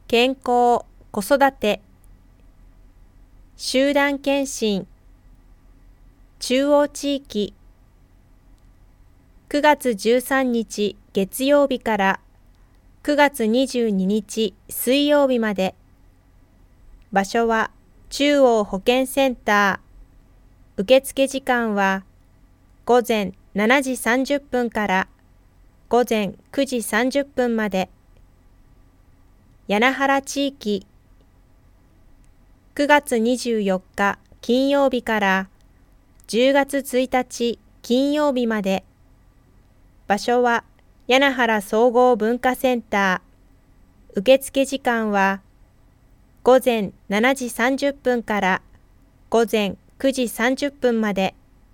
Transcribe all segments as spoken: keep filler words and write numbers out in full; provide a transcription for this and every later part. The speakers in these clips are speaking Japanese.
健康、子育て、集団検診、中央地域、くがつじゅうさんにち月曜日からくがつにじゅうににち水曜日まで。場所は中央保健センター。受付時間はごぜんしちじさんじゅっぷんからごぜんくじさんじゅっぷんまで。谷名原地域、くがつにじゅうよっか金曜日からじゅうがつついたち金曜日まで。場所は谷名原総合文化センター。受付時間はごぜんしちじさんじゅっぷんからごぜんくじさんじゅっぷんまで。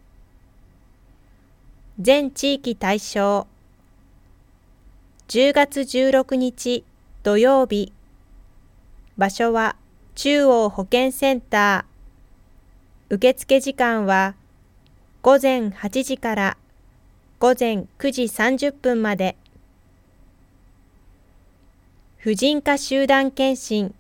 全地域対象。じゅうがつじゅうろくにち土曜日。場所は中央保健センター。受付時間はごぜんはちじからごぜんくじさんじゅっぷんまで。婦人科集団検診。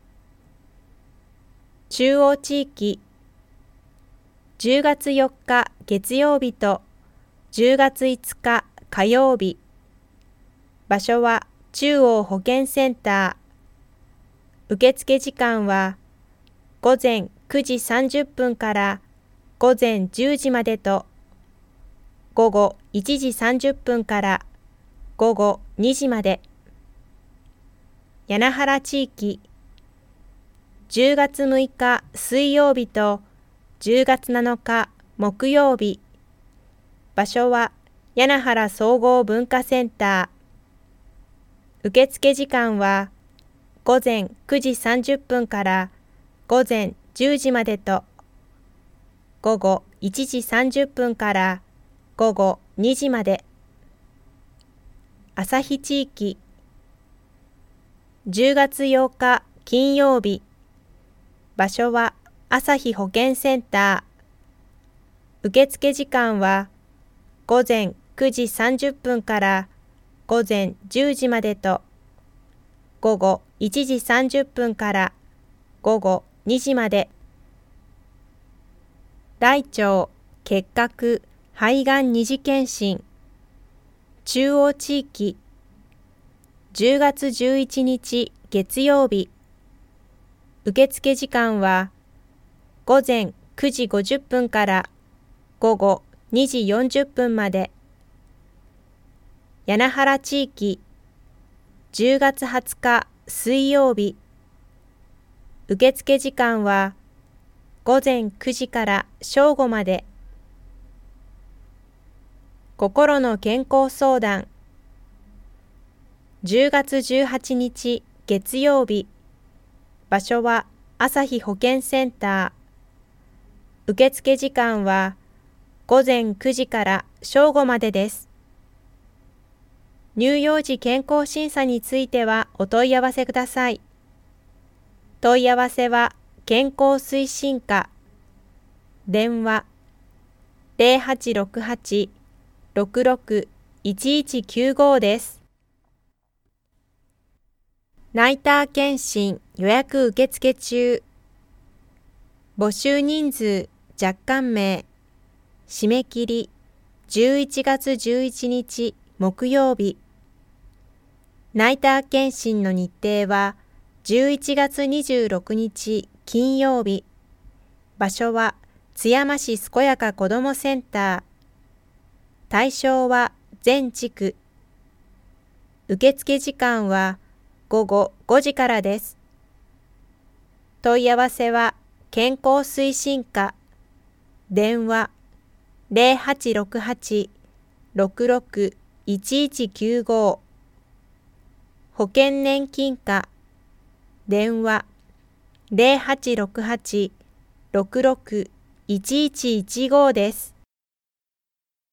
中央地域、じゅうがつよっか月曜日とじゅうがついつか火曜日。場所は中央保健センター。受付時間はごぜんくじさんじゅっぷんからごぜんじゅうじまでと、ごごいちじさんじゅっぷんからごごにじまで。谷名原地域、じゅうがつむいか水曜日とじゅうがつなのか木曜日。場所は谷名原総合文化センター。受付時間はごぜんくじさんじゅっぷんからごぜんじゅうじまでと、ごごいちじさんじゅっぷんからごごにじまで。旭地域、じゅうがつようか金曜日。場所は旭保健センター。受付時間はごぜんくじさんじゅっぷんからごぜんじゅうじまでと、ごごいちじさんじゅっぷんからごごにじまで。大腸、結核、肺がん二次検診。中央地域、じゅうがつじゅういちにち月曜日。受付時間はごぜんくじごじゅっぷんからごごにじよんじゅっぷんまで。谷名原地域、じゅうがつはつか水曜日。受付時間はごぜんくじから正午まで。心の健康相談。じゅうがつじゅうはちにち月曜日。場所は旭保健センター。受付時間はごぜんくじから正午までです。乳幼児健康審査についてはお問い合わせください。問い合わせは健康推進課。電話ゼロはちろくはち ろくろく いちいちきゅうご です。ナイター検診予約受付中。募集人数若干名。締め切りじゅういちがつじゅういちにち木曜日。ナイター検診の日程はじゅういちがつにじゅうろくにち金曜日。場所は津山市すこやか子どもセンター。対象は全地区。受付時間はごごごじからです。問い合わせは健康推進課。電話ゼロはちろくはち ろくろく いちいちきゅうご。保険年金課。電話ゼロはちろくはち ろくろく いちいちいちごです。